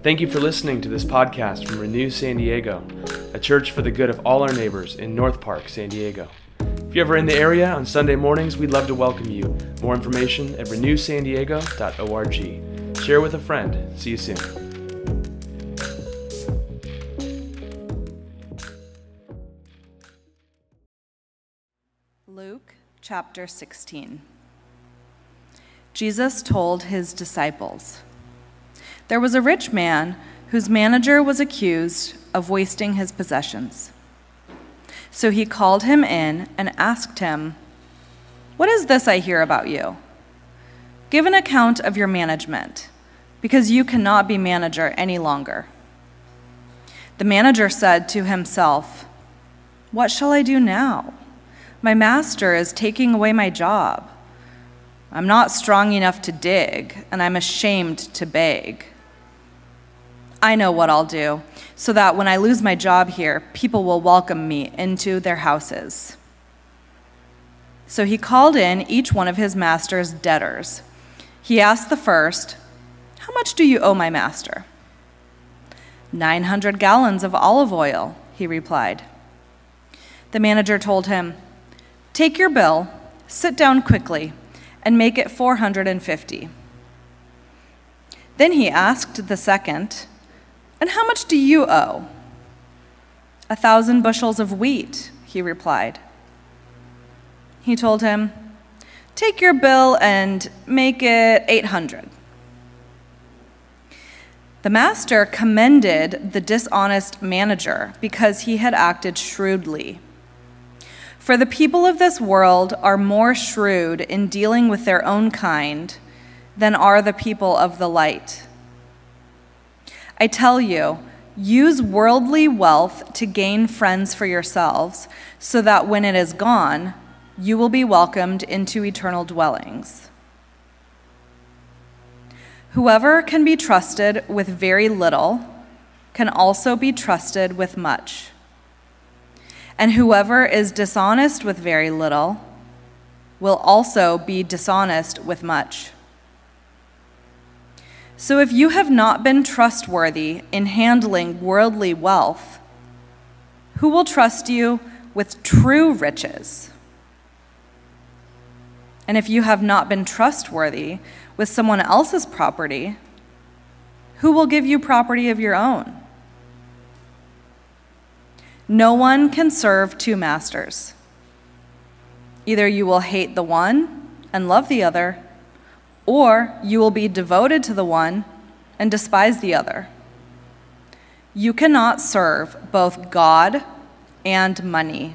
Thank you for listening to this podcast from Renew San Diego, a church for the good of all our neighbors in North Park, San Diego. If you're ever in the area on Sunday mornings, we'd love to welcome you. More information at renewsandiego.org. Share with a friend. See you soon. Luke chapter 16. Jesus told his disciples, "There was a rich man whose manager was accused of wasting his possessions. So he called him in and asked him, 'What is this I hear about you? Give an account of your management, because you cannot be manager any longer.' The manager said to himself, 'What shall I do now? My master is taking away my job. I'm not strong enough to dig, and I'm ashamed to beg. I know what I'll do, so that when I lose my job here, people will welcome me into their houses.' So he called in each one of his master's debtors. He asked the first, 'How much do you owe my master?' 900 gallons of olive oil,' he replied. The manager told him, 'Take your bill, sit down quickly, and make it 450. Then he asked the second, 'And how much do you owe?' 1,000 bushels of wheat,' he replied. He told him, 'Take your bill and make it 800. The master commended the dishonest manager because he had acted shrewdly. For the people of this world are more shrewd in dealing with their own kind than are the people of the light. I tell you, use worldly wealth to gain friends for yourselves, so that when it is gone, you will be welcomed into eternal dwellings. Whoever can be trusted with very little can also be trusted with much. And whoever is dishonest with very little will also be dishonest with much. So if you have not been trustworthy in handling worldly wealth, who will trust you with true riches? And if you have not been trustworthy with someone else's property, who will give you property of your own? No one can serve two masters. Either you will hate the one and love the other, or you will be devoted to the one and despise the other. You cannot serve both God and money."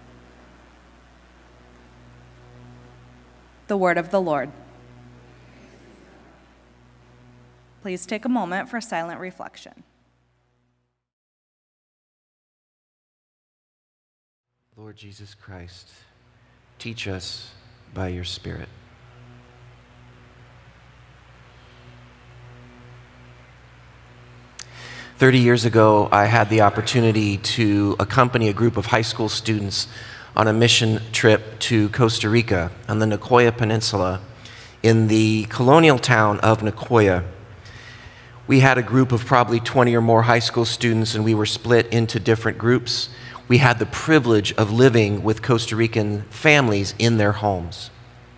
The word of the Lord. Please take a moment for silent reflection. Lord Jesus Christ, teach us by your Spirit. "30 years ago, I had the opportunity to accompany a group of high school students on a mission trip to Costa Rica on the Nicoya Peninsula in the colonial town of Nicoya. We had a group of probably 20 or more high school students, and we were split into different groups. We had the privilege of living with Costa Rican families in their homes.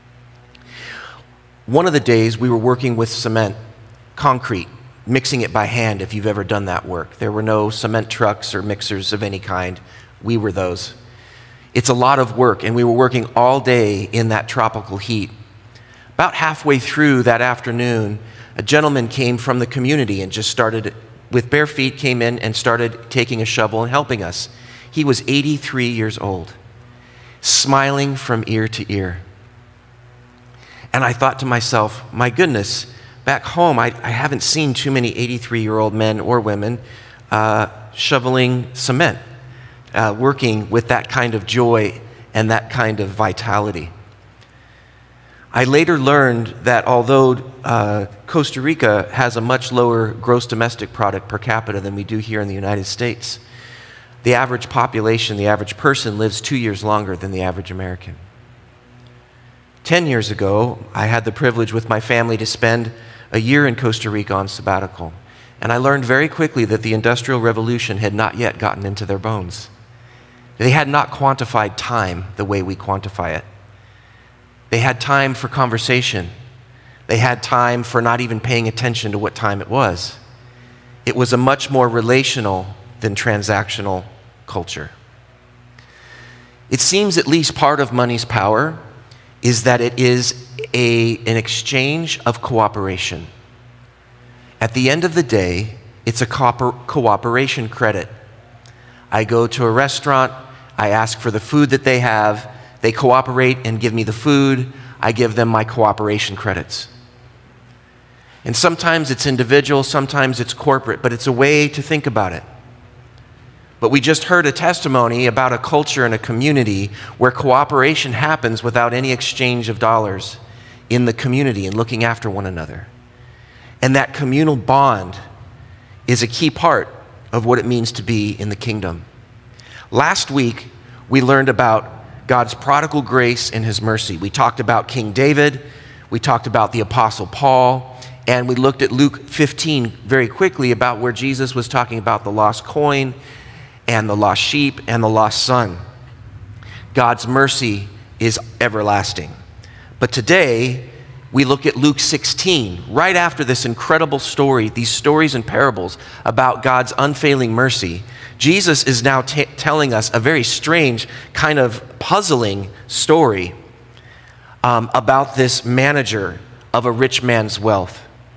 One of the days we were working with cement, concrete, mixing it by hand if you've ever done that work. There were no cement trucks or mixers of any kind. We were those. It's a lot of work, and we were working all day in that tropical heat. About halfway through that afternoon, a gentleman came from the community and just started, with bare feet, came in and started taking a shovel and helping us. He was 83 years old, smiling from ear to ear. And I thought to myself, my goodness, back home, I haven't seen too many 83-year-old men or women shoveling cement, working with that kind of joy and that kind of vitality. I later learned that although Costa Rica has a much lower gross domestic product per capita than we do here in the United States, the average population, the average person lives 2 years longer than the average American. 10 years ago, I had the privilege with my family to spend a year in Costa Rica on sabbatical. And I learned very quickly that the Industrial Revolution had not yet gotten into their bones. They had not quantified time the way we quantify it. They had time for conversation. They had time for not even paying attention to what time it was. It was a much more relational than transactional culture. It seems at least part of money's power is that it is an exchange of cooperation. At the end of the day, it's a cooperation credit. I go to a restaurant, I ask for the food that they have, they cooperate and give me the food, I give them my cooperation credits. And sometimes it's individual, sometimes it's corporate, but it's a way to think about it. But we just heard a testimony about a culture and a community where cooperation happens without any exchange of dollars in the community and looking after one another. And that communal bond is a key part of what it means to be in the kingdom. Last week, we learned about God's prodigal grace and his mercy. We talked about King David, we talked about the Apostle Paul, and we looked at Luke 15 very quickly about where Jesus was talking about the lost coin and the lost sheep and the lost son. God's mercy is everlasting. But today, we look at Luke 16, right after this incredible story, these stories and parables about God's unfailing mercy. Jesus is now telling us a very strange, kind of puzzling story about this manager of a rich man's wealth.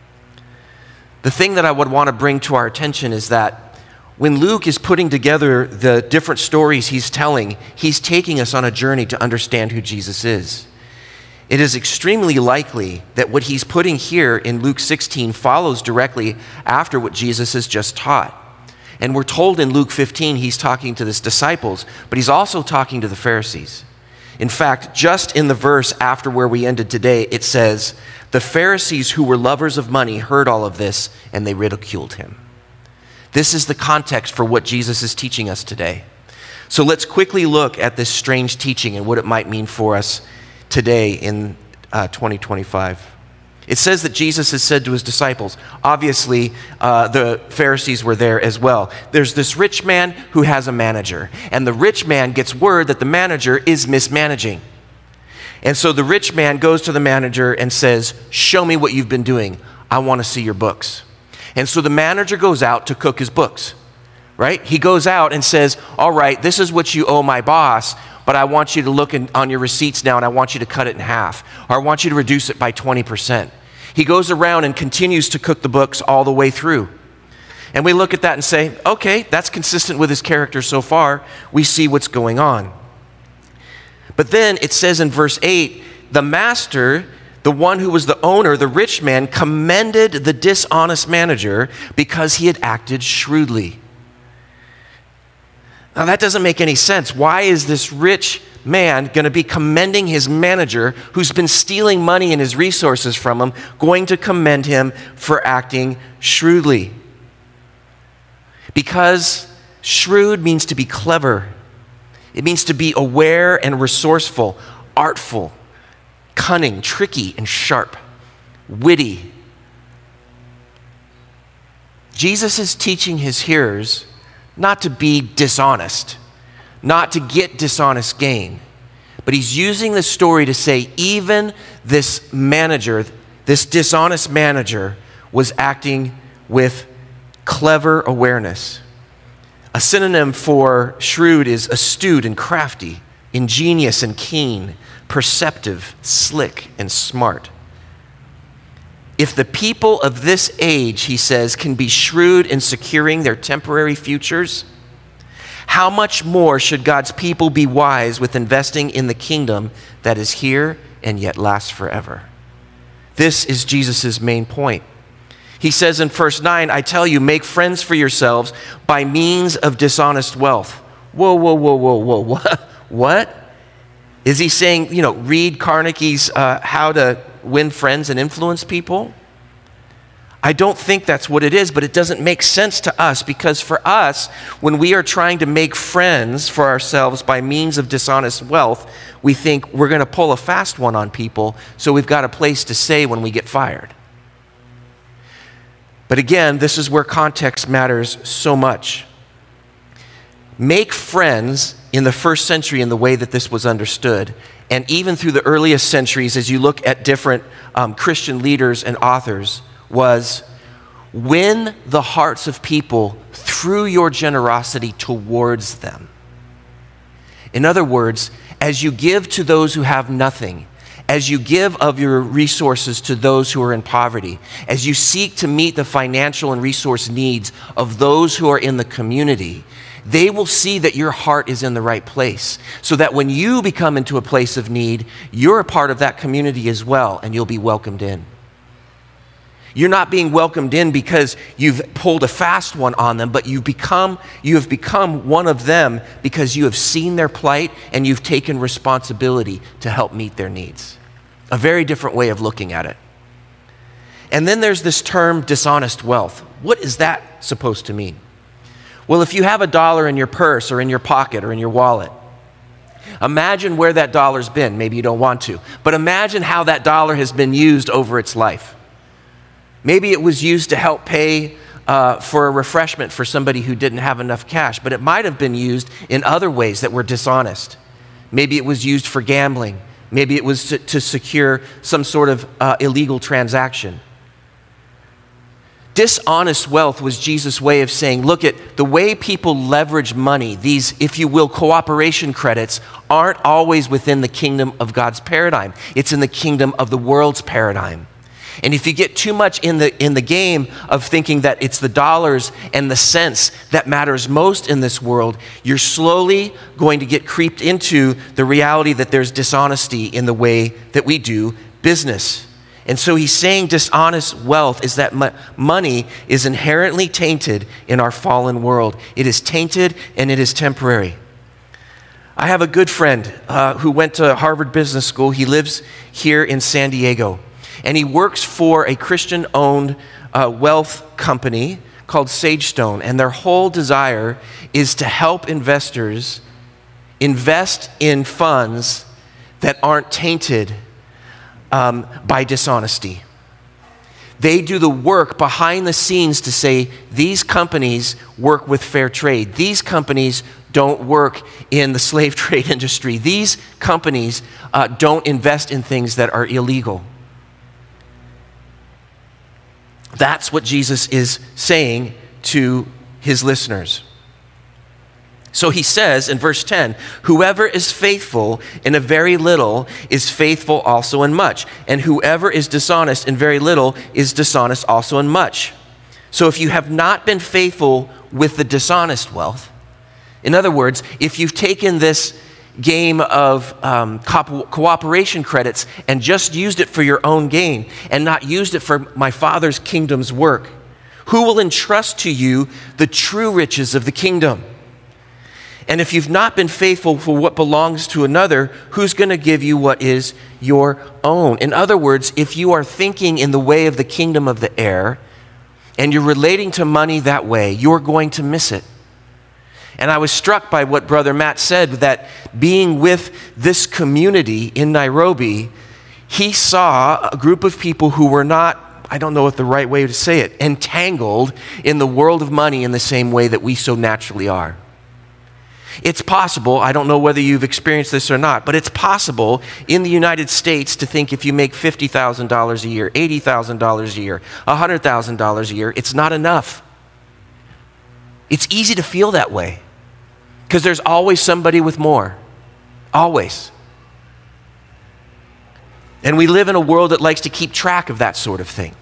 The thing that I would want to bring to our attention is that when Luke is putting together the different stories he's telling, he's taking us on a journey to understand who Jesus is. It is extremely likely that what he's putting here in Luke 16 follows directly after what Jesus has just taught. And we're told in Luke 15 he's talking to his disciples, but he's also talking to the Pharisees. In fact, just in the verse after where we ended today, it says, "The Pharisees who were lovers of money heard all of this, and they ridiculed him." This is the context for what Jesus is teaching us today. So let's quickly look at this strange teaching and what it might mean for us today in 2025. It says that Jesus has said to his disciples, obviously the Pharisees were there as well. There's this rich man who has a manager, and the rich man gets word that the manager is mismanaging. And so the rich man goes to the manager and says, "Show me what you've been doing. I want to see your books." And so the manager goes out to cook his books, right? He goes out and says, "All right, this is what you owe my boss, but I want you to look on your receipts now and I want you to cut it in half, or I want you to reduce it by 20%. He goes around and continues to cook the books all the way through. And we look at that and say, okay, that's consistent with his character so far. We see what's going on. But then it says in verse 8, the master, the one who was the owner, the rich man, commended the dishonest manager because he had acted shrewdly. Now that doesn't make any sense. Why is this rich man going to be commending his manager who's been stealing money and his resources from him, going to commend him for acting shrewdly? Because shrewd means to be clever. It means to be aware and resourceful, artful, cunning, tricky, and sharp, witty. Jesus is teaching his hearers not to be dishonest, not to get dishonest gain. But he's using this story to say even this manager, this dishonest manager, was acting with clever awareness. A synonym for shrewd is astute and crafty, ingenious and keen, perceptive, slick, and smart. If the people of this age, he says, can be shrewd in securing their temporary futures, how much more should God's people be wise with investing in the kingdom that is here and yet lasts forever? This is Jesus' main point. He says in verse 9, I tell you, make friends for yourselves by means of dishonest wealth. Whoa. What? Is he saying, read Carnegie's How to Win Friends and Influence People? I don't think that's what it is, but it doesn't make sense to us, because for us, when we are trying to make friends for ourselves by means of dishonest wealth, we think we're going to pull a fast one on people, so we've got a place to stay when we get fired. But again, this is where context matters so much. Make friends in the first century in the way that this was understood, and even through the earliest centuries, as you look at different Christian leaders and authors, was win the hearts of people through your generosity towards them. In other words, as you give to those who have nothing, as you give of your resources to those who are in poverty, as you seek to meet the financial and resource needs of those who are in the community, they will see that your heart is in the right place, so that when you become into a place of need, you're a part of that community as well, and you'll be welcomed in. You're not being welcomed in because you've pulled a fast one on them, but you have become one of them because you have seen their plight and you've taken responsibility to help meet their needs. A very different way of looking at it. And then there's this term dishonest wealth. What is that supposed to mean? Well, if you have $1 in your purse or in your pocket or in your wallet, imagine where that dollar's been. Maybe you don't want to, but imagine how that dollar has been used over its life. Maybe it was used to help pay for a refreshment for somebody who didn't have enough cash, but it might have been used in other ways that were dishonest. Maybe it was used for gambling. Maybe it was to secure some sort of illegal transaction. Dishonest wealth was Jesus' way of saying, look at the way people leverage money, these, if you will, cooperation credits, aren't always within the kingdom of God's paradigm. It's in the kingdom of the world's paradigm. And if you get too much in the game of thinking that it's the dollars and the cents that matters most in this world, you're slowly going to get creeped into the reality that there's dishonesty in the way that we do business. And so he's saying dishonest wealth is that money is inherently tainted in our fallen world. It is tainted and it is temporary. I have a good friend who went to Harvard Business School. He lives here in San Diego. And he works for a Christian-owned wealth company called Sagestone. And their whole desire is to help investors invest in funds that aren't tainted by dishonesty. They do the work behind the scenes to say, these companies work with fair trade. These companies don't work in the slave trade industry. These companies don't invest in things that are illegal. That's what Jesus is saying to his listeners. So he says in verse 10, whoever is faithful in a very little is faithful also in much, and whoever is dishonest in very little is dishonest also in much. So if you have not been faithful with the dishonest wealth, in other words, if you've taken this game of cooperation credits and just used it for your own gain and not used it for my Father's kingdom's work, who will entrust to you the true riches of the kingdom? And if you've not been faithful for what belongs to another, who's going to give you what is your own? In other words, if you are thinking in the way of the kingdom of the air and you're relating to money that way, you're going to miss it. And I was struck by what Brother Matt said, that being with this community in Nairobi, he saw a group of people who were not, I don't know what the right way to say it, entangled in the world of money in the same way that we so naturally are. It's possible, I don't know whether you've experienced this or not, but it's possible in the United States to think if you make $50,000 a year, $80,000 a year, $100,000 a year, it's not enough. It's easy to feel that way because there's always somebody with more. Always. And we live in a world that likes to keep track of that sort of thing.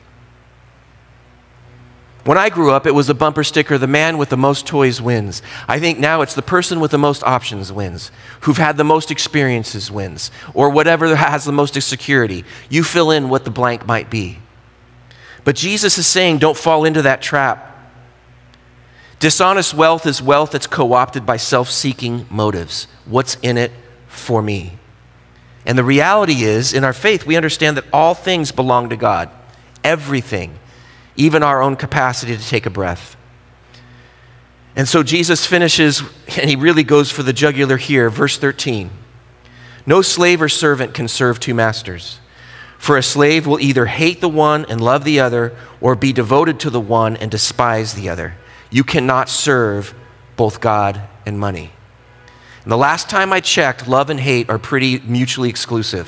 When I grew up, it was a bumper sticker, the man with the most toys wins. I think now it's the person with the most options wins, who've had the most experiences wins, or whatever has the most security. You fill in what the blank might be. But Jesus is saying, don't fall into that trap. Dishonest wealth is wealth that's co-opted by self-seeking motives. What's in it for me? And the reality is, in our faith, we understand that all things belong to God. Everything. Even our own capacity to take a breath. And so Jesus finishes, and he really goes for the jugular here, verse 13. No slave or servant can serve two masters, For a slave will either hate the one and love the other, or be devoted to the one and despise the other. You cannot serve both God and money. And the last time I checked, love and hate are pretty mutually exclusive.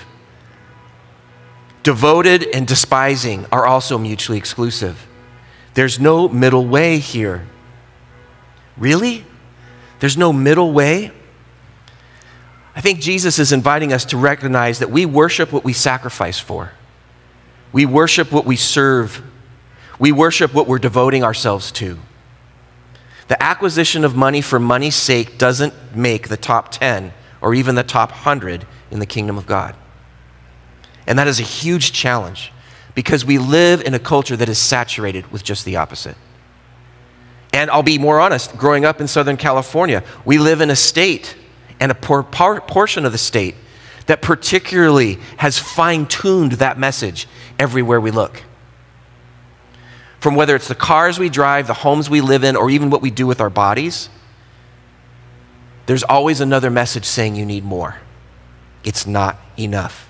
Devoted and despising are also mutually exclusive. There's no middle way here. Really? There's no middle way? I think Jesus is inviting us to recognize that we worship what we sacrifice for. We worship what we serve. We worship what we're devoting ourselves to. The acquisition of money for money's sake doesn't make the top 10 or even the top 100 in the kingdom of God. And that is a huge challenge because we live in a culture that is saturated with just the opposite. And I'll be more honest, growing up in Southern California, we live in a state and a portion of the state that particularly has fine-tuned that message everywhere we look. From whether it's the cars we drive, the homes we live in, or even what we do with our bodies, there's always another message saying you need more. It's not enough.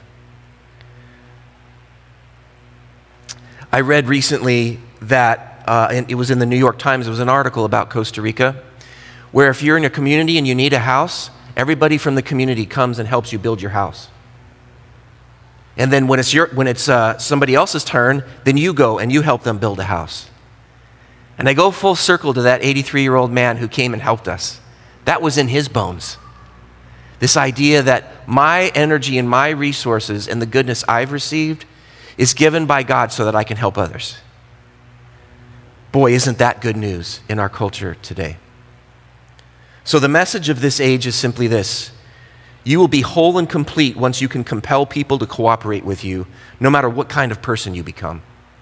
I read recently that, and it was in the New York Times, it was an article about Costa Rica, where if you're in a community and you need a house, everybody from the community comes and helps you build your house. And then when it's somebody else's turn, then you go and you help them build a house. And I go full circle to that 83-year-old man who came and helped us. That was in his bones. This idea that my energy and my resources and the goodness I've received is given by God so that I can help others. Boy, isn't that good news in our culture today. So the message of this age is simply this: you will be whole and complete once you can compel people to cooperate with you, no matter what kind of person you become.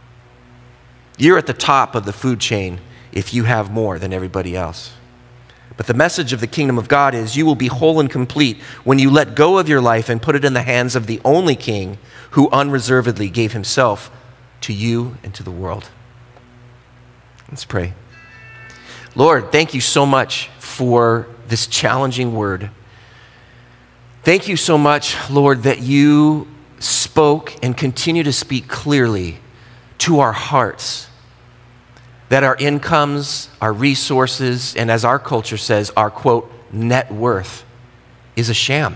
You're at the top of the food chain if you have more than everybody else. But the message of the kingdom of God is you will be whole and complete when you let go of your life and put it in the hands of the only King who unreservedly gave himself to you and to the world. Let's pray. Lord, thank you so much for this challenging word. Thank you so much, Lord, that you spoke and continue to speak clearly to our hearts, that our incomes, our resources, and as our culture says, our, quote, net worth is a sham.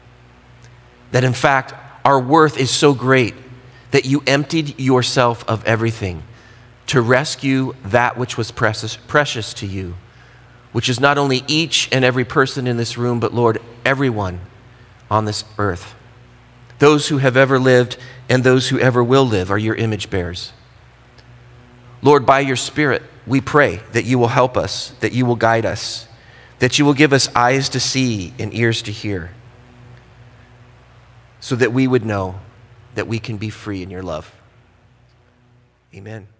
That in fact, our worth is so great that you emptied yourself of everything to rescue that which was precious to you, which is not only each and every person in this room, but Lord, everyone on this earth. Those who have ever lived and those who ever will live are your image bearers. Lord, by your Spirit, we pray that you will help us, that you will guide us, that you will give us eyes to see and ears to hear, so that we would know that we can be free in your love. Amen.